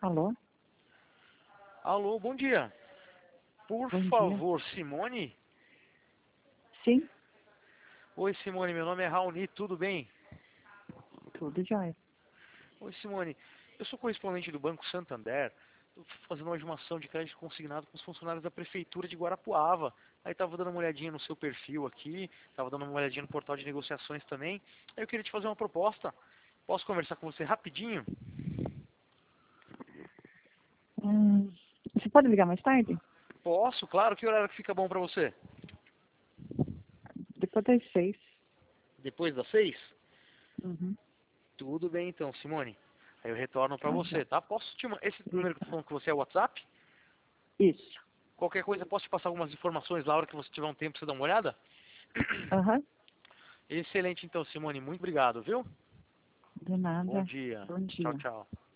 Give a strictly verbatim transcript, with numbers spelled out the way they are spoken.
Alô? Alô, bom dia. Por Bom dia. favor, Simone? Sim, Oi, Simone, meu nome é Raoni, tudo bem? tudo jóia. Oi, Simone, eu sou correspondente do Banco Santander. Estou fazendo uma ajumação de crédito consignado com os funcionários da Prefeitura de Guarapuava. Aí estava dando uma olhadinha no seu perfil aqui, estava dando uma olhadinha no portal de negociações também. Aí eu queria te fazer uma proposta. Posso conversar com você rapidinho? Hum, você pode ligar mais tarde? Posso, claro. Que horário que fica bom para você? Depois das seis. Depois das seis? Uhum. Tudo bem então, Simone. Aí eu retorno para Tá, você, já. tá? Posso te mandar... Esse número que eu tô Obrigada. falando com você é o WhatsApp? Isso. Qualquer coisa, posso te passar algumas informações lá, a hora que você tiver um tempo, você dá uma olhada? Aham. Excelente então, Simone. Muito obrigado, viu? De Bom nada. dia. Bom Tchau, dia. tchau.